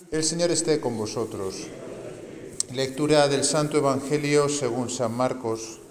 El Señor esté con vosotros. Lectura del Santo Evangelio según San Marcos.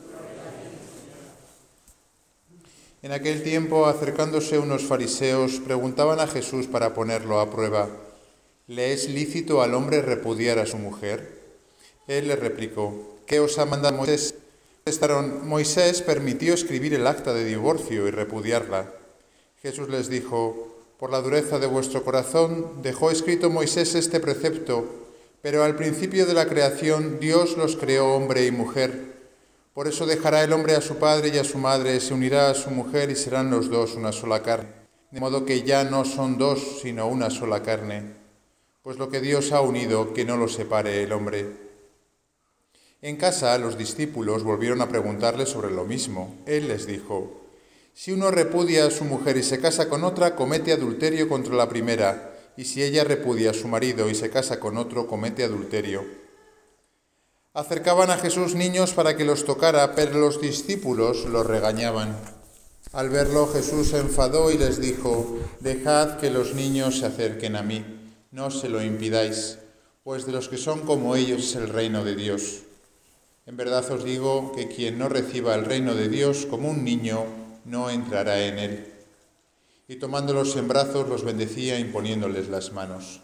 En aquel tiempo, acercándose unos fariseos, preguntaban a Jesús para ponerlo a prueba: ¿Le es lícito al hombre repudiar a su mujer? Él les replicó: ¿Qué os ha mandado Moisés? Contestaron: Moisés permitió escribir el acta de divorcio y repudiarla. Jesús les dijo: por la dureza de vuestro corazón dejó escrito Moisés este precepto, pero al principio de la creación Dios los creó hombre y mujer. Por eso dejará el hombre a su padre y a su madre, se unirá a su mujer y serán los dos una sola carne. De modo que ya no son dos, sino una sola carne. Pues lo que Dios ha unido, que no lo separe el hombre. En casa los discípulos volvieron a preguntarle sobre lo mismo. Él les dijo: si uno repudia a su mujer y se casa con otra, comete adulterio contra la primera, y si ella repudia a su marido y se casa con otro, comete adulterio. Acercaban a Jesús niños para que los tocara, pero los discípulos los regañaban. Al verlo, Jesús se enfadó y les dijo: dejad que los niños se acerquen a mí, no se lo impidáis, pues de los que son como ellos es el reino de Dios. En verdad os digo que quien no reciba el reino de Dios como un niño, no entrará en él. Y tomándolos en brazos los bendecía imponiéndoles las manos.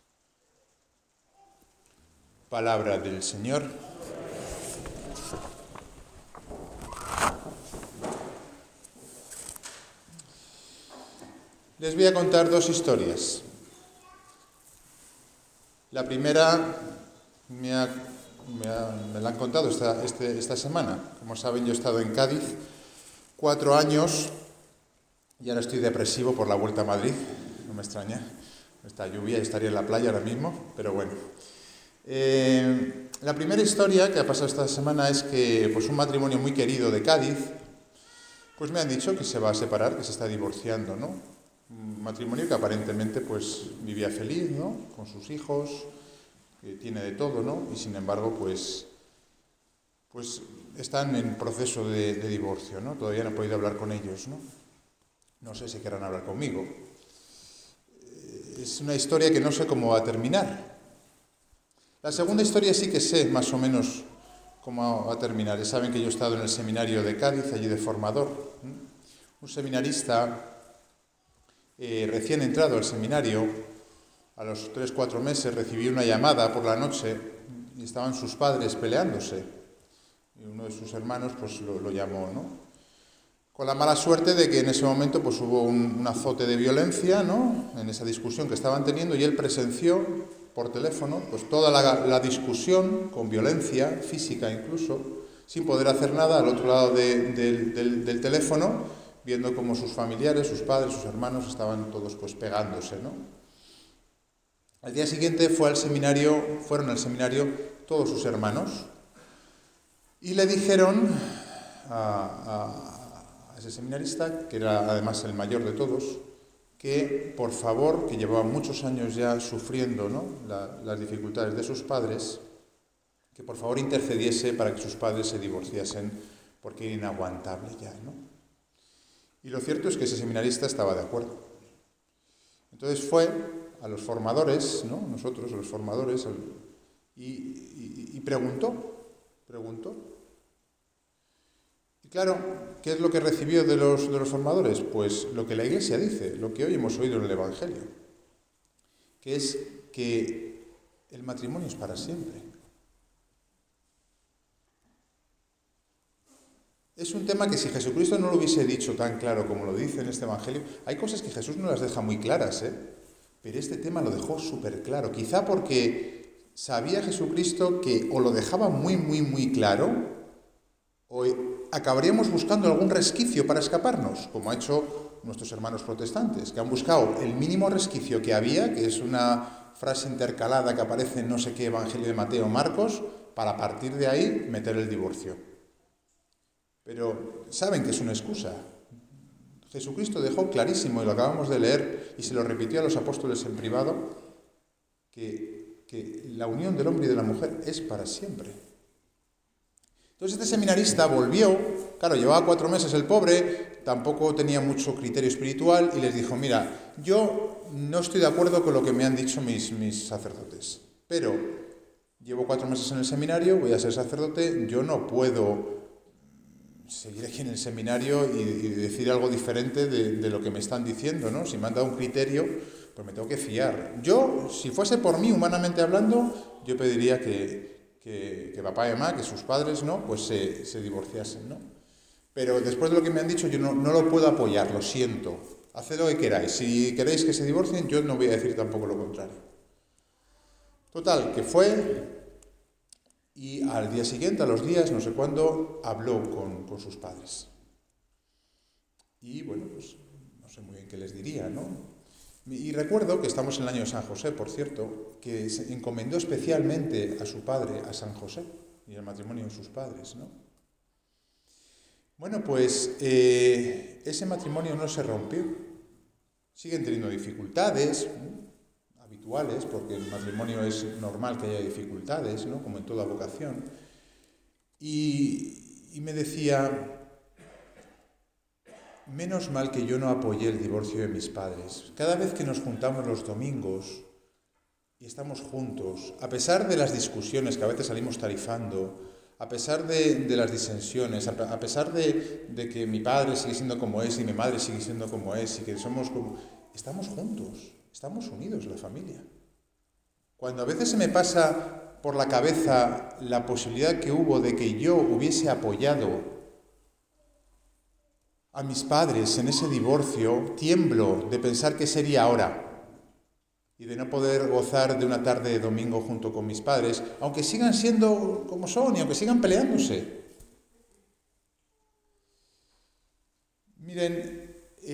Palabra del Señor. Les voy a contar dos historias. La primera me la han contado esta semana. Como saben, yo he estado en Cádiz 4 años y ahora estoy depresivo por la vuelta a Madrid. No me extraña. Esta lluvia, estaría en la playa ahora mismo, pero bueno. La primera historia que ha pasado esta semana es que pues un matrimonio muy querido de Cádiz, pues me han dicho que se va a separar, que se está divorciando, ¿no? Un matrimonio que aparentemente pues vivía feliz, ¿no? Con sus hijos, que tiene de todo, ¿no? Y sin embargo, pues están en proceso de divorcio, ¿no? Todavía no he podido hablar con ellos, ¿no? No sé si querrán hablar conmigo. Es una historia que no sé cómo va a terminar. La segunda historia sí que sé más o menos cómo va a terminar. Saben que yo he estado en el seminario de Cádiz, allí de formador. Un seminarista recién entrado al seminario, a los 3-4 meses, recibió una llamada por la noche y estaban sus padres peleándose. Y uno de sus hermanos pues lo llamó, ¿no? Con la mala suerte de que en ese momento pues hubo un azote de violencia, ¿no? En esa discusión que estaban teniendo, y él presenció por teléfono pues toda la discusión, con violencia física incluso, sin poder hacer nada al otro lado del teléfono, viendo cómo sus familiares, sus padres, sus hermanos estaban todos pues pegándose, ¿no? Al día siguiente fueron al seminario todos sus hermanos y le dijeron a ese seminarista, que era además el mayor de todos, que por favor, que llevaba muchos años ya sufriendo, ¿no? las dificultades de sus padres, que por favor intercediese para que sus padres se divorciasen, porque era inaguantable ya, ¿no? Y lo cierto es que ese seminarista estaba de acuerdo. Entonces fue a los formadores, ¿no? Nosotros, a los formadores, y preguntó. Y claro, ¿qué es lo que recibió de los formadores? Pues lo que la Iglesia dice, lo que hoy hemos oído en el Evangelio, que es que el matrimonio es para siempre. Es un tema que si Jesucristo no lo hubiese dicho tan claro como lo dice en este Evangelio, hay cosas que Jesús no las deja muy claras, pero este tema lo dejó súper claro. Quizá porque sabía Jesucristo que o lo dejaba muy, muy, muy claro, o acabaríamos buscando algún resquicio para escaparnos, como ha hecho nuestros hermanos protestantes, que han buscado el mínimo resquicio que había, que es una frase intercalada que aparece en no sé qué Evangelio de Mateo o Marcos, para a partir de ahí meter el divorcio. Pero saben que es una excusa. Jesucristo dejó clarísimo, y lo acabamos de leer, y se lo repitió a los apóstoles en privado, que la unión del hombre y de la mujer es para siempre. Entonces este seminarista volvió, claro, llevaba 4 meses el pobre, tampoco tenía mucho criterio espiritual, y les dijo: mira, yo no estoy de acuerdo con lo que me han dicho mis sacerdotes, pero llevo 4 meses en el seminario, voy a ser sacerdote, yo no puedo seguir aquí en el seminario y decir algo diferente de lo que me están diciendo, ¿no? Si me han dado un criterio, pues me tengo que fiar. Yo, si fuese por mí, humanamente hablando, yo pediría que papá y mamá, que sus padres, ¿no? Pues se divorciasen, ¿no? Pero después de lo que me han dicho, yo no lo puedo apoyar, lo siento. Haced lo que queráis. Si queréis que se divorcien, yo no voy a decir tampoco lo contrario. Total, que fue... Y al día siguiente, a los días, no sé cuándo, habló con sus padres. Y bueno, pues no sé muy bien qué les diría, ¿no? Y recuerdo que estamos en el año de San José, por cierto, que se encomendó especialmente a su padre, a San José, y el matrimonio de sus padres, ¿no? Bueno, pues ese matrimonio no se rompió. Siguen teniendo dificultades, ¿no? Habituales, porque el matrimonio es normal que haya dificultades, ¿no? Como en toda vocación. Y me decía, menos mal que yo no apoyé el divorcio de mis padres. Cada vez que nos juntamos los domingos y estamos juntos, a pesar de las discusiones que a veces salimos tarifando, a pesar de las disensiones, a pesar de que mi padre sigue siendo como es y mi madre sigue siendo como es y que estamos juntos. Estamos unidos, la familia. Cuando a veces se me pasa por la cabeza la posibilidad que hubo de que yo hubiese apoyado a mis padres en ese divorcio, tiemblo de pensar qué sería ahora y de no poder gozar de una tarde de domingo junto con mis padres, aunque sigan siendo como son y aunque sigan peleándose. Miren,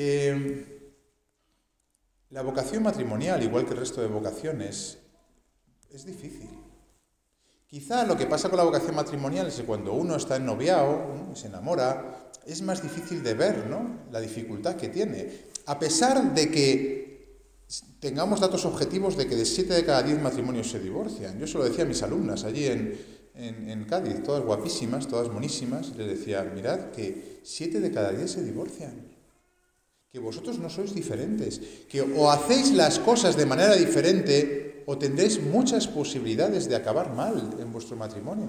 la vocación matrimonial, igual que el resto de vocaciones, es difícil. Quizá lo que pasa con la vocación matrimonial es que cuando uno está en noviao, ¿no? Y se enamora, es más difícil de ver, ¿no? La dificultad que tiene. A pesar de que tengamos datos objetivos de que de 7 de cada 10 matrimonios se divorcian. Yo se lo decía a mis alumnas allí en Cádiz, todas guapísimas, todas monísimas, les decía, mirad que 7 de cada 10 se divorcian. Que vosotros no sois diferentes, que o hacéis las cosas de manera diferente o tendréis muchas posibilidades de acabar mal en vuestro matrimonio.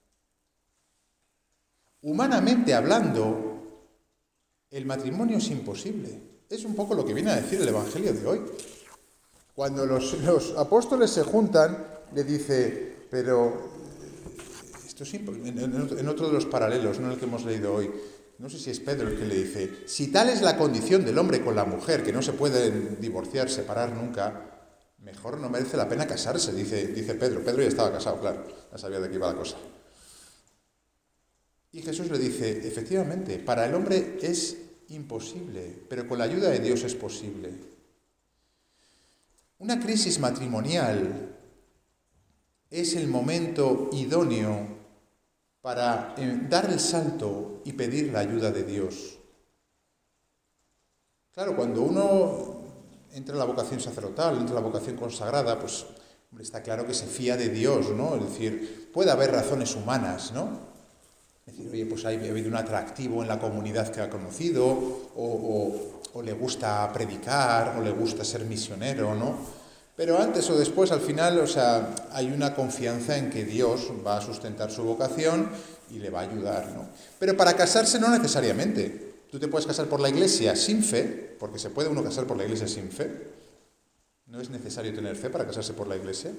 Humanamente hablando, el matrimonio es imposible. Es un poco lo que viene a decir el Evangelio de hoy. Cuando los apóstoles se juntan, le dice, pero esto es en otro de los paralelos, no el que hemos leído hoy, no sé si es Pedro el que le dice, si tal es la condición del hombre con la mujer, que no se pueden divorciar, separar nunca, mejor no merece la pena casarse, dice Pedro. Pedro ya estaba casado, claro, ya sabía de qué iba la cosa. Y Jesús le dice, efectivamente, para el hombre es imposible, pero con la ayuda de Dios es posible. Una crisis matrimonial es el momento idóneo para dar el salto y pedir la ayuda de Dios. Claro, cuando uno entra en la vocación sacerdotal, entra en la vocación consagrada, pues hombre, está claro que se fía de Dios, ¿no? Es decir, puede haber razones humanas, ¿no? Es decir, oye, pues ha habido un atractivo en la comunidad que ha conocido, o le gusta predicar, o le gusta ser misionero, ¿no? Pero antes o después, al final, hay una confianza en que Dios va a sustentar su vocación y le va a ayudar, ¿no? Pero para casarse no necesariamente. Tú te puedes casar por la Iglesia sin fe, porque se puede uno casar por la Iglesia sin fe. No es necesario tener fe para casarse por la Iglesia.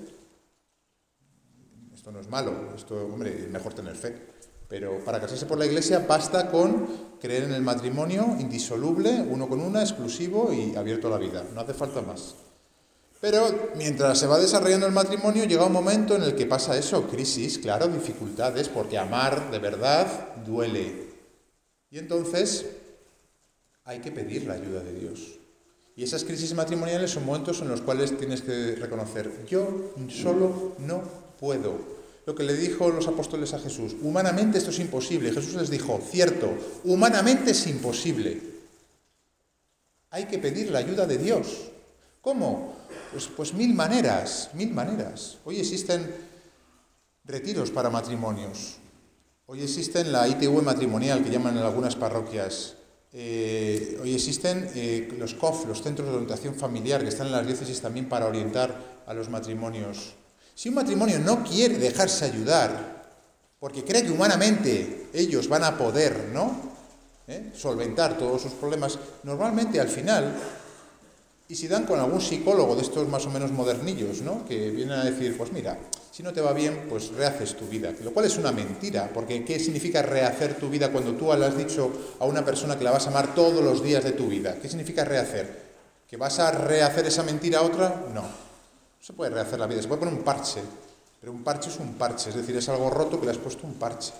Esto no es malo, hombre, es mejor tener fe. Pero para casarse por la Iglesia basta con creer en el matrimonio indisoluble, uno con una, exclusivo y abierto a la vida. No hace falta más. Pero mientras se va desarrollando el matrimonio, llega un momento en el que pasa eso, crisis, claro, dificultades, porque amar de verdad duele. Y entonces hay que pedir la ayuda de Dios. Y esas crisis matrimoniales son momentos en los cuales tienes que reconocer, yo solo no puedo. Lo que le dijo los apóstoles a Jesús, humanamente esto es imposible. Jesús les dijo, cierto, humanamente es imposible. Hay que pedir la ayuda de Dios. ¿Cómo? Pues mil maneras. Hoy existen retiros para matrimonios. Hoy existen la ITV matrimonial, que llaman en algunas parroquias. Hoy existen los COF, los Centros de Orientación Familiar, que están en las diócesis también para orientar a los matrimonios. Si un matrimonio no quiere dejarse ayudar, porque cree que humanamente ellos van a poder, ¿no?, solventar todos sus problemas, normalmente al final, y si dan con algún psicólogo de estos más o menos modernillos, ¿no?, que vienen a decir, pues mira, si no te va bien, pues rehaces tu vida, lo cual es una mentira, porque ¿qué significa rehacer tu vida cuando tú le has dicho a una persona que la vas a amar todos los días de tu vida? ¿Qué significa rehacer? ¿Que vas a rehacer esa mentira a otra? No se puede rehacer la vida, se puede poner un parche, pero un parche es un parche, es decir, es algo roto que le has puesto un parche.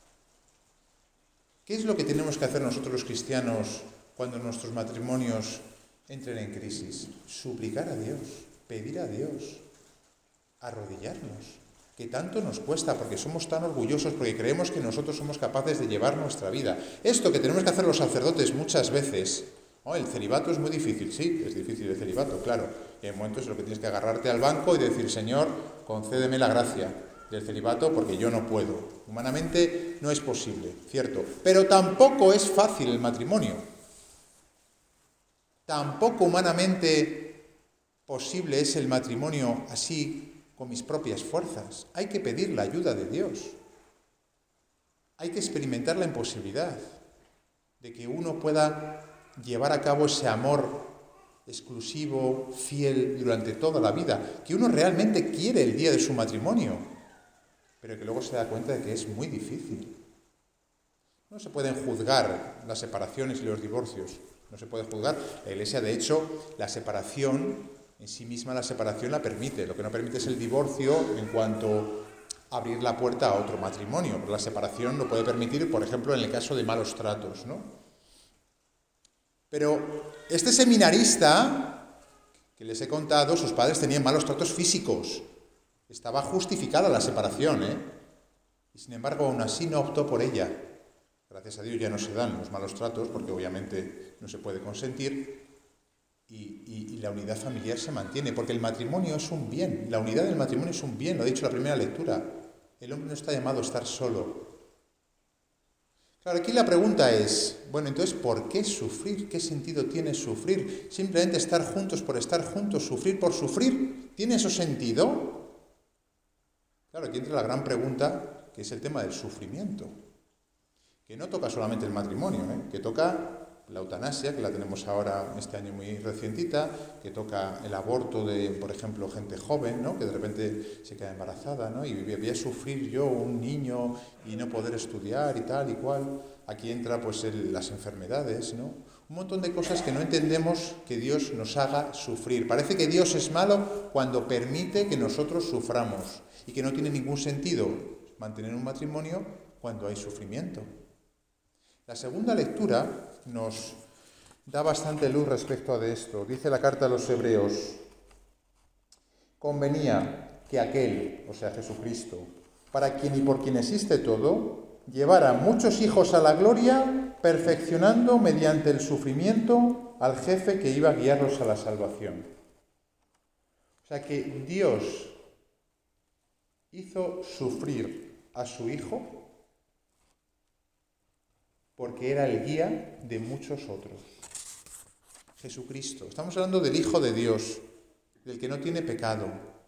¿Qué es lo que tenemos que hacer nosotros los cristianos cuando nuestros matrimonios entren en crisis? Suplicar a Dios, pedir a Dios, arrodillarnos, que tanto nos cuesta porque somos tan orgullosos, porque creemos que nosotros somos capaces de llevar nuestra vida. Esto que tenemos que hacer los sacerdotes muchas veces, el celibato es muy difícil, sí, es difícil el celibato, claro. Y en momentos en los que tienes que agarrarte al banco y decir, Señor, concédeme la gracia del celibato porque yo no puedo. Humanamente no es posible, cierto. Pero tampoco es fácil el matrimonio. Tampoco humanamente posible es el matrimonio así con mis propias fuerzas. Hay que pedir la ayuda de Dios. Hay que experimentar la imposibilidad de que uno pueda llevar a cabo ese amor exclusivo, fiel, durante toda la vida, que uno realmente quiere el día de su matrimonio, pero que luego se da cuenta de que es muy difícil. No se pueden juzgar las separaciones y los divorcios, no se puede juzgar. La Iglesia, de hecho, la separación, en sí misma la separación la permite, lo que no permite es el divorcio en cuanto a abrir la puerta a otro matrimonio, pero la separación lo puede permitir, por ejemplo, en el caso de malos tratos, ¿no? Pero este seminarista que les he contado, sus padres tenían malos tratos físicos. Estaba justificada la separación, y sin embargo aún así no optó por ella. Gracias a Dios ya no se dan los malos tratos, porque obviamente no se puede consentir, y la unidad familiar se mantiene, porque el matrimonio es un bien, la unidad del matrimonio es un bien, lo ha dicho la primera lectura. El hombre no está llamado a estar solo. Claro, aquí la pregunta es, bueno, entonces, ¿por qué sufrir? ¿Qué sentido tiene sufrir? ¿Simplemente estar juntos por estar juntos, sufrir por sufrir? ¿Tiene eso sentido? Claro, aquí entra la gran pregunta, que es el tema del sufrimiento, que no toca solamente el matrimonio, que toca la eutanasia, que la tenemos ahora este año muy recientita, que toca el aborto de, por ejemplo, gente joven, ¿no?, que de repente se queda embarazada, ¿no?, y voy a sufrir yo, un niño, y no poder estudiar y tal y cual. Aquí entra pues las enfermedades, ¿no? Un montón de cosas que no entendemos que Dios nos haga sufrir. Parece que Dios es malo cuando permite que nosotros suframos y que no tiene ningún sentido mantener un matrimonio cuando hay sufrimiento. La segunda lectura nos da bastante luz respecto a esto. Dice la carta a los Hebreos: convenía que aquel, o sea Jesucristo, para quien y por quien existe todo, llevara muchos hijos a la gloria, perfeccionando mediante el sufrimiento al jefe que iba a guiarlos a la salvación. O sea que Dios hizo sufrir a su Hijo porque era el guía de muchos otros. Jesucristo. Estamos hablando del Hijo de Dios, del que no tiene pecado,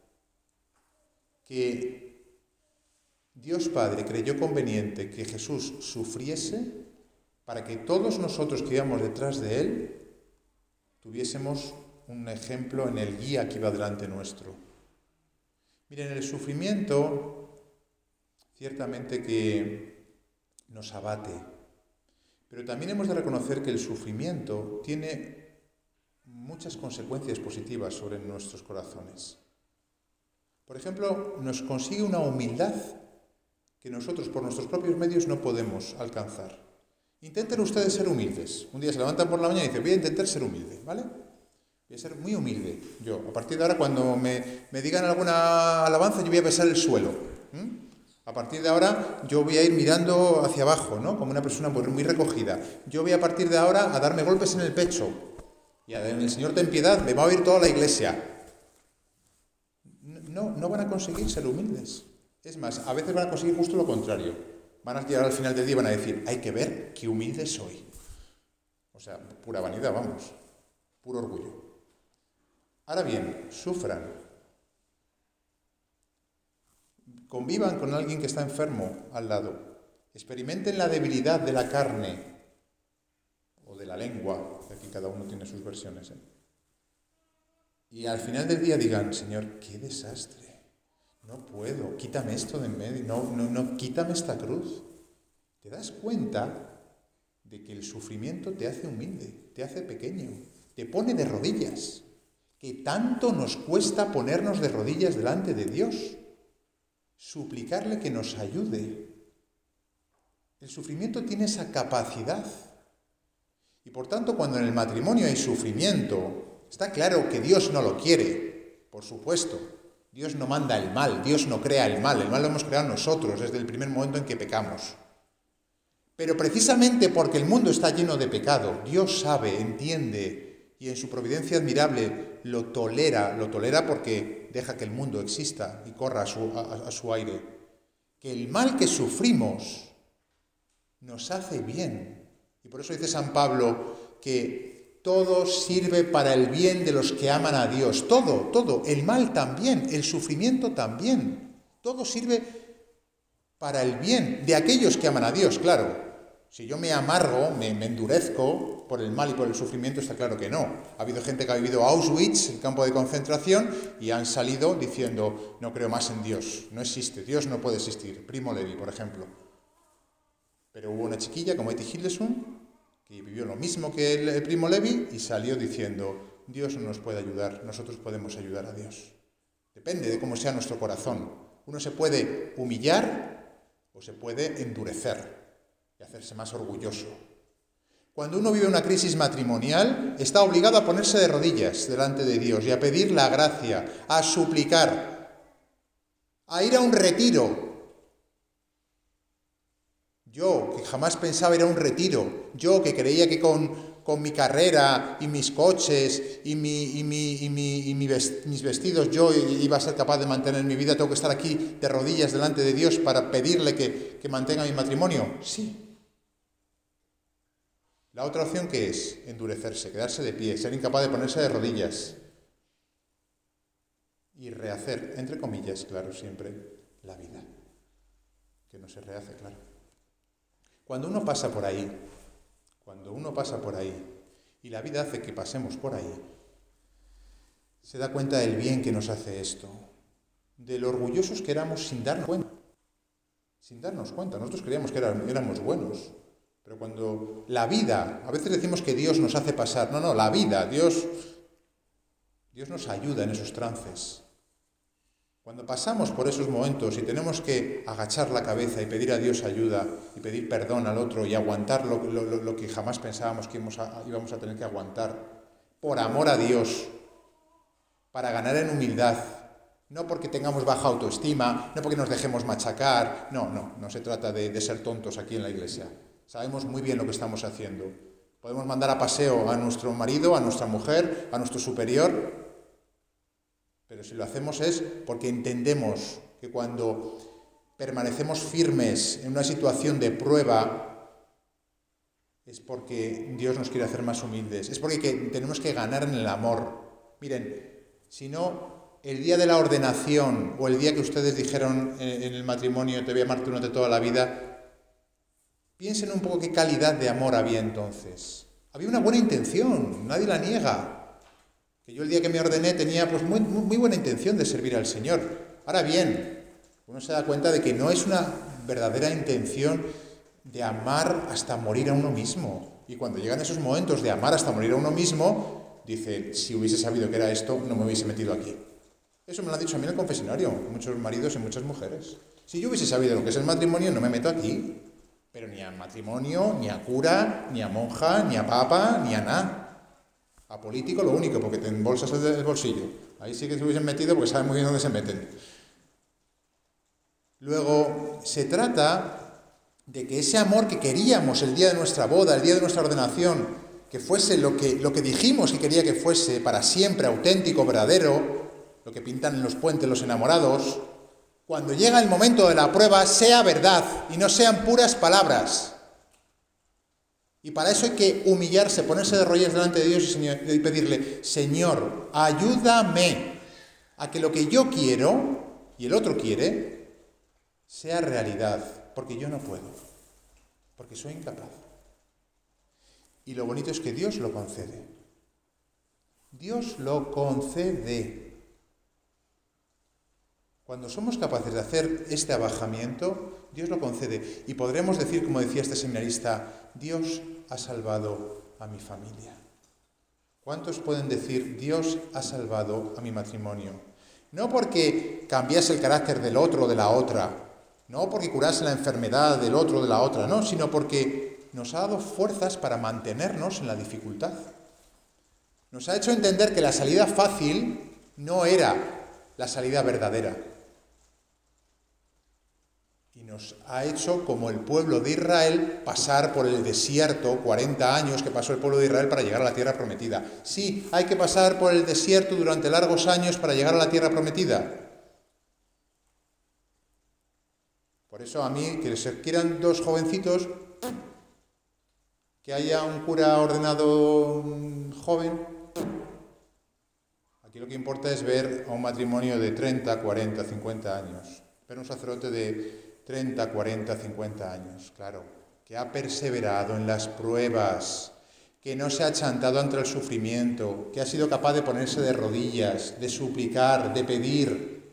que Dios Padre creyó conveniente que Jesús sufriese para que todos nosotros que íbamos detrás de Él tuviésemos un ejemplo en el guía que iba delante nuestro. Miren, el sufrimiento ciertamente que nos abate, pero también hemos de reconocer que el sufrimiento tiene muchas consecuencias positivas sobre nuestros corazones. Por ejemplo, nos consigue una humildad que nosotros por nuestros propios medios no podemos alcanzar. Intenten ustedes ser humildes. Un día se levantan por la mañana y dicen, voy a intentar ser humilde, ¿vale? Voy a ser muy humilde. Yo, a partir de ahora, cuando me digan alguna alabanza, yo voy a besar el suelo. A partir de ahora yo voy a ir mirando hacia abajo, ¿no?, como una persona muy recogida. Yo voy a partir de ahora a darme golpes en el pecho. Y en el Señor ten piedad, me va a oír toda la iglesia. No van a conseguir ser humildes. Es más, a veces van a conseguir justo lo contrario. Van a llegar al final del día y van a decir, hay que ver qué humilde soy. O sea, pura vanidad, vamos, puro orgullo. Ahora bien, sufran, convivan con alguien que está enfermo al lado, experimenten la debilidad de la carne o de la lengua, que aquí cada uno tiene sus versiones, y al final del día digan, Señor, qué desastre, no puedo, quítame esto de en medio, no, quítame esta cruz. ¿Te das cuenta de que el sufrimiento te hace humilde, te hace pequeño, te pone de rodillas? Que tanto nos cuesta ponernos de rodillas delante de Dios, suplicarle que nos ayude. El sufrimiento tiene esa capacidad. Y por tanto, cuando en el matrimonio hay sufrimiento, está claro que Dios no lo quiere, por supuesto. Dios no manda el mal, Dios no crea el mal lo hemos creado nosotros desde el primer momento en que pecamos. Pero precisamente porque el mundo está lleno de pecado, Dios sabe, entiende y en su providencia admirable lo tolera porque deja que el mundo exista y corra a su aire. Que el mal que sufrimos nos hace bien. Y por eso dice San Pablo que todo sirve para el bien de los que aman a Dios. Todo, el mal también, el sufrimiento también. Todo sirve para el bien de aquellos que aman a Dios, claro. Si yo me amargo, me endurezco por el mal y por el sufrimiento, está claro que no. Ha habido gente que ha vivido Auschwitz, el campo de concentración, y han salido diciendo, no creo más en Dios, no existe, Dios no puede existir. Primo Levi, por ejemplo. Pero hubo una chiquilla como Etty Hillesum, que vivió lo mismo que el Primo Levi, y salió diciendo, Dios no nos puede ayudar, nosotros podemos ayudar a Dios. Depende de cómo sea nuestro corazón. Uno se puede humillar o se puede endurecer y hacerse más orgulloso. Cuando uno vive una crisis matrimonial, está obligado a ponerse de rodillas delante de Dios y a pedir la gracia, a suplicar, a ir a un retiro. Yo, que jamás pensaba ir a un retiro, yo que creía que con mi carrera y mis coches y mis vestidos yo iba a ser capaz de mantener mi vida, tengo que estar aquí de rodillas delante de Dios para pedirle que mantenga mi matrimonio. Sí. La otra opción, ¿qué es? Endurecerse, quedarse de pie, ser incapaz de ponerse de rodillas y rehacer, entre comillas, claro, siempre, la vida. Que no se rehace, claro. Cuando uno pasa por ahí, y la vida hace que pasemos por ahí, se da cuenta del bien que nos hace esto, de lo orgullosos que éramos sin darnos cuenta. Nosotros creíamos que éramos buenos. Pero cuando la vida, a veces decimos que Dios nos hace pasar, no, la vida, Dios nos ayuda en esos trances. Cuando pasamos por esos momentos y tenemos que agachar la cabeza y pedir a Dios ayuda y pedir perdón al otro y aguantar lo que jamás pensábamos que íbamos a tener que aguantar, por amor a Dios, para ganar en humildad, no porque tengamos baja autoestima, no porque nos dejemos machacar, no se trata de ser tontos aquí en la iglesia. Sabemos muy bien lo que estamos haciendo. Podemos mandar a paseo a nuestro marido, a nuestra mujer, a nuestro superior, pero si lo hacemos es porque entendemos que cuando permanecemos firmes en una situación de prueba es porque Dios nos quiere hacer más humildes, es porque tenemos que ganar en el amor. Miren, si no, el día de la ordenación o el día que ustedes dijeron en el matrimonio te voy a amar durante toda la vida, piensen un poco qué calidad de amor había entonces. Había una buena intención, nadie la niega. Que yo el día que me ordené tenía pues muy, muy buena intención de servir al Señor. Ahora bien, uno se da cuenta de que no es una verdadera intención de amar hasta morir a uno mismo. Y cuando llegan esos momentos de amar hasta morir a uno mismo, dice, si hubiese sabido que era esto, no me hubiese metido aquí. Eso me lo han dicho a mí en el confesionario, muchos maridos y muchas mujeres. Si yo hubiese sabido lo que es el matrimonio, no me meto aquí. Pero ni a matrimonio, ni a cura, ni a monja, ni a papa, ni a nada. A político lo único, porque te embolsas el bolsillo. Ahí sí que se hubiesen metido porque saben muy bien dónde se meten. Luego, se trata de que ese amor que queríamos el día de nuestra boda, el día de nuestra ordenación, que fuese lo que dijimos que quería que fuese para siempre, auténtico, verdadero, lo que pintan en los puentes los enamorados, cuando llega el momento de la prueba, sea verdad y no sean puras palabras. Y para eso hay que humillarse, ponerse de rodillas delante de Dios y pedirle, Señor, ayúdame a que lo que yo quiero y el otro quiere sea realidad, porque yo no puedo, porque soy incapaz. Y lo bonito es que Dios lo concede. Dios lo concede. Cuando somos capaces de hacer este abajamiento, Dios lo concede. Y podremos decir, como decía este seminarista, Dios ha salvado a mi familia. ¿Cuántos pueden decir, Dios ha salvado a mi matrimonio? No porque cambiase el carácter del otro o de la otra, no porque curase la enfermedad del otro o de la otra, no, sino porque nos ha dado fuerzas para mantenernos en la dificultad. Nos ha hecho entender que la salida fácil no era la salida verdadera. Y nos ha hecho, como el pueblo de Israel, pasar por el desierto, 40 años que pasó el pueblo de Israel para llegar a la tierra prometida. Sí, hay que pasar por el desierto durante largos años para llegar a la tierra prometida. Por eso a mí, que se quieran dos jovencitos, que haya un cura ordenado joven, aquí lo que importa es ver a un matrimonio de 30, 40, 50 años, ver un sacerdote de 30, 40, 50 años, claro, que ha perseverado en las pruebas, que no se ha achantado ante el sufrimiento, que ha sido capaz de ponerse de rodillas, de suplicar, de pedir,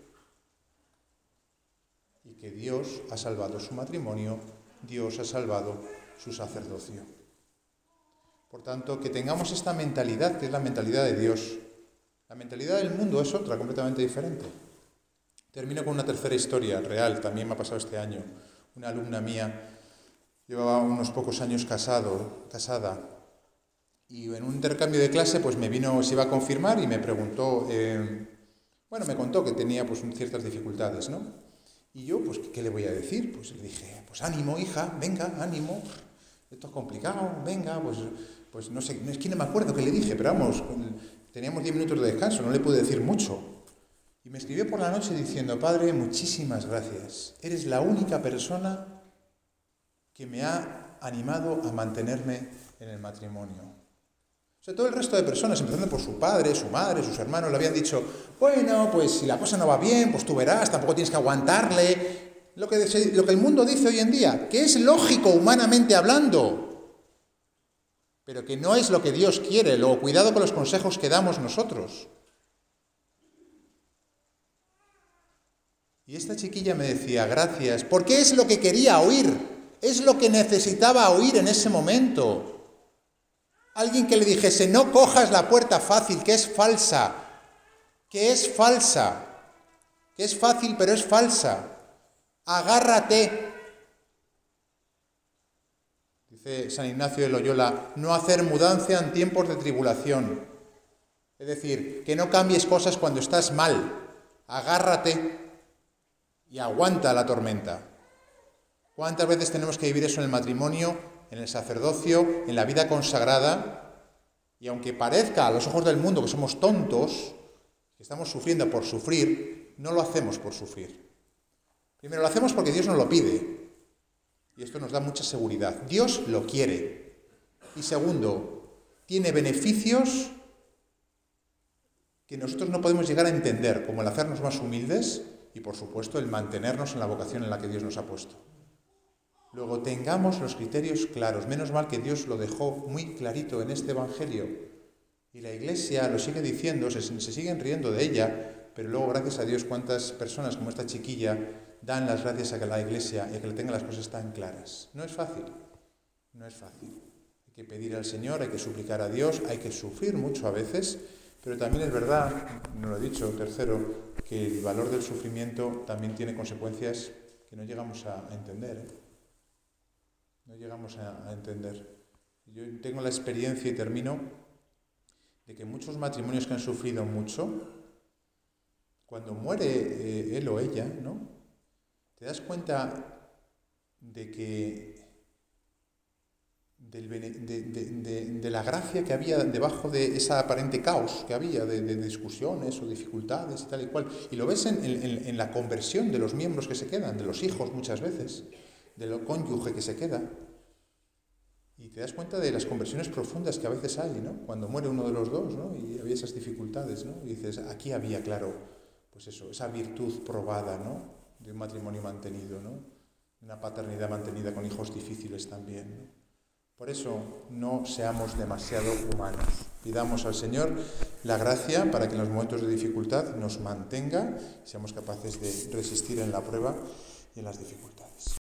y que Dios ha salvado su matrimonio, Dios ha salvado su sacerdocio. Por tanto, que tengamos esta mentalidad, que es la mentalidad de Dios. La mentalidad del mundo es otra, completamente diferente. Termino con una tercera historia real, también me ha pasado este año. Una alumna mía llevaba unos pocos años casada, y en un intercambio de clase pues se iba a confirmar y me preguntó, me contó que tenía pues ciertas dificultades, ¿no? Y yo, pues, ¿qué le voy a decir? Pues le dije, pues ánimo, hija, venga, ánimo, esto es complicado, venga, pues no sé, es que no me acuerdo qué le dije, pero vamos, teníamos 10 minutos de descanso, no le pude decir mucho. Y me escribió por la noche diciendo, Padre, muchísimas gracias. Eres la única persona que me ha animado a mantenerme en el matrimonio. O sea, todo el resto de personas, empezando por su padre, su madre, sus hermanos, le habían dicho, bueno, pues si la cosa no va bien, pues tú verás, tampoco tienes que aguantarle. Lo que el mundo dice hoy en día, que es lógico humanamente hablando, pero que no es lo que Dios quiere. Luego, cuidado con los consejos que damos nosotros. Y esta chiquilla me decía, gracias, porque es lo que quería oír, es lo que necesitaba oír en ese momento. Alguien que le dijese, no cojas la puerta fácil, que es falsa, que es fácil pero es falsa. Agárrate. Dice San Ignacio de Loyola, no hacer mudanza en tiempos de tribulación. Es decir, que no cambies cosas cuando estás mal. Agárrate y aguanta la tormenta. ¿Cuántas veces tenemos que vivir eso en el matrimonio, en el sacerdocio, en la vida consagrada? Y aunque parezca a los ojos del mundo que somos tontos, que estamos sufriendo por sufrir, no lo hacemos por sufrir. Primero, lo hacemos porque Dios nos lo pide. Y esto nos da mucha seguridad. Dios lo quiere. Y segundo, tiene beneficios que nosotros no podemos llegar a entender, como el hacernos más humildes y, por supuesto, el mantenernos en la vocación en la que Dios nos ha puesto. Luego, tengamos los criterios claros. Menos mal que Dios lo dejó muy clarito en este Evangelio. Y la Iglesia lo sigue diciendo, se siguen riendo de ella, pero luego, gracias a Dios, cuántas personas como esta chiquilla dan las gracias a que la Iglesia y a que le tenga las cosas tan claras. No es fácil, no es fácil. Hay que pedir al Señor, hay que suplicar a Dios, hay que sufrir mucho a veces, pero también es verdad, no lo he dicho, tercero, que el valor del sufrimiento también tiene consecuencias que no llegamos a entender. No llegamos a entender. Yo tengo la experiencia, y termino, de que muchos matrimonios que han sufrido mucho, cuando muere él o ella, ¿no?, te das cuenta de que de la gracia que había debajo de esa aparente caos que había de discusiones o dificultades y tal y cual. Y lo ves en la conversión de los miembros que se quedan, de los hijos muchas veces, del cónyuge que se queda. Y te das cuenta de las conversiones profundas que a veces hay, ¿no? Cuando muere uno de los dos, ¿no? Y había esas dificultades, ¿no? Y dices, aquí había, claro, pues eso, esa virtud probada, ¿no? De un matrimonio mantenido, ¿no? Una paternidad mantenida con hijos difíciles también, ¿no? Por eso no seamos demasiado humanos. Pidamos al Señor la gracia para que en los momentos de dificultad nos mantenga y seamos capaces de resistir en la prueba y en las dificultades.